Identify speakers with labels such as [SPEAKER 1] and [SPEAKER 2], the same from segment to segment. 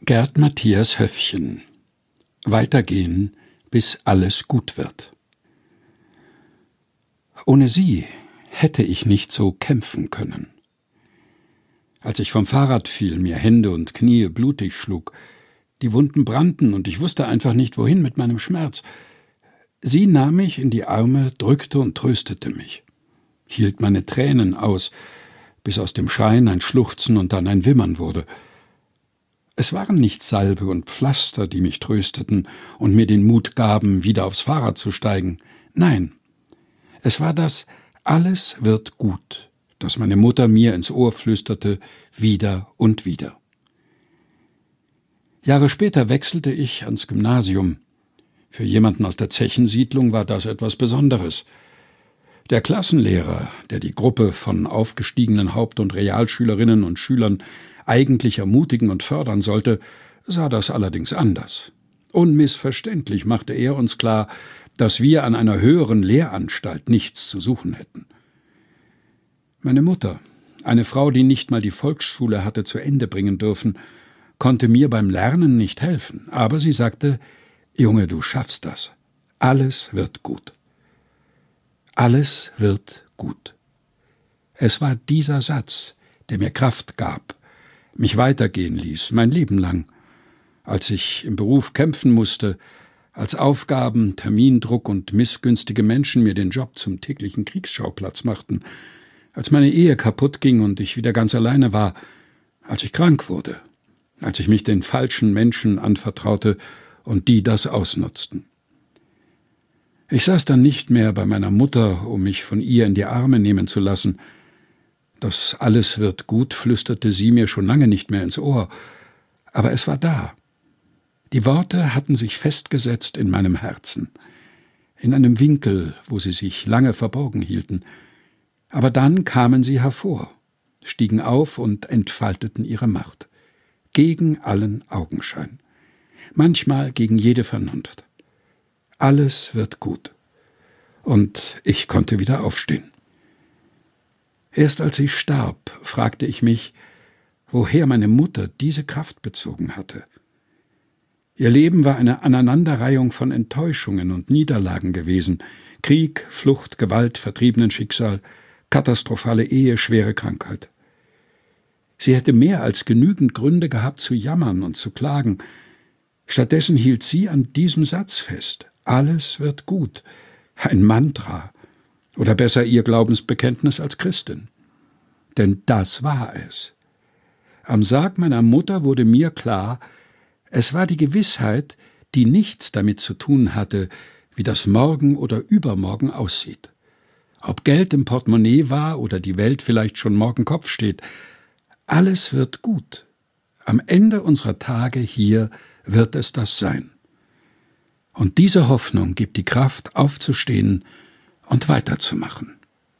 [SPEAKER 1] Gerd Matthias Höffchen. Weitergehen, bis alles gut wird. Ohne sie hätte ich nicht so kämpfen können. Als ich vom Fahrrad fiel, mir Hände und Knie blutig schlug, die Wunden brannten und ich wusste einfach nicht, wohin mit meinem Schmerz. Sie nahm mich in die Arme, drückte und tröstete mich, hielt meine Tränen aus, bis aus dem Schreien ein Schluchzen und dann ein Wimmern wurde. Es waren nicht Salbe und Pflaster, die mich trösteten und mir den Mut gaben, wieder aufs Fahrrad zu steigen. Nein, es war das »Alles wird gut«, das meine Mutter mir ins Ohr flüsterte, wieder und wieder. Jahre später wechselte ich ans Gymnasium. Für jemanden aus der Zechensiedlung war das etwas Besonderes. Der Klassenlehrer, der die Gruppe von aufgestiegenen Haupt- und Realschülerinnen und Schülern eigentlich ermutigen und fördern sollte, sah das allerdings anders. Unmissverständlich machte er uns klar, dass wir an einer höheren Lehranstalt nichts zu suchen hätten. Meine Mutter, eine Frau, die nicht mal die Volksschule hatte zu Ende bringen dürfen, konnte mir beim Lernen nicht helfen, aber sie sagte: »Junge, du schaffst das. Alles wird gut. Alles wird gut.« Es war dieser Satz, der mir Kraft gab, mich weitergehen ließ, mein Leben lang. Als ich im Beruf kämpfen musste, als Aufgaben, Termindruck und missgünstige Menschen mir den Job zum täglichen Kriegsschauplatz machten, als meine Ehe kaputt ging und ich wieder ganz alleine war, als ich krank wurde, als ich mich den falschen Menschen anvertraute und die das ausnutzten. Ich saß dann nicht mehr bei meiner Mutter, um mich von ihr in die Arme nehmen zu lassen. Das »Alles wird gut« flüsterte sie mir schon lange nicht mehr ins Ohr, aber es war da. Die Worte hatten sich festgesetzt in meinem Herzen, in einem Winkel, wo sie sich lange verborgen hielten. Aber dann kamen sie hervor, stiegen auf und entfalteten ihre Macht. Gegen allen Augenschein, manchmal gegen jede Vernunft. Alles wird gut. Und ich konnte wieder aufstehen. Erst als sie starb, fragte ich mich, woher meine Mutter diese Kraft bezogen hatte. Ihr Leben war eine Aneinanderreihung von Enttäuschungen und Niederlagen gewesen: Krieg, Flucht, Gewalt, Vertriebenen-Schicksal, katastrophale Ehe, schwere Krankheit. Sie hätte mehr als genügend Gründe gehabt, zu jammern und zu klagen. Stattdessen hielt sie an diesem Satz fest: Alles wird gut. Ein Mantra. Oder besser ihr Glaubensbekenntnis als Christin. Denn das war es. Am Sarg meiner Mutter wurde mir klar, es war die Gewissheit, die nichts damit zu tun hatte, wie das Morgen oder Übermorgen aussieht. Ob Geld im Portemonnaie war oder die Welt vielleicht schon morgen Kopf steht. Alles wird gut. Am Ende unserer Tage hier wird es das sein. Und diese Hoffnung gibt die Kraft, aufzustehen und weiterzumachen.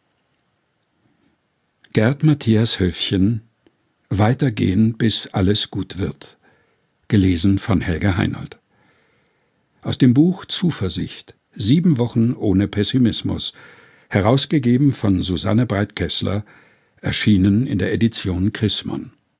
[SPEAKER 1] Gerd Matthias Höffchen. Weitergehen, bis alles gut wird. Gelesen von Helga Heinold. Aus dem Buch Zuversicht. 7 Wochen ohne Pessimismus. Herausgegeben von Susanne Breit-Kessler. Erschienen in der Edition Chrismon.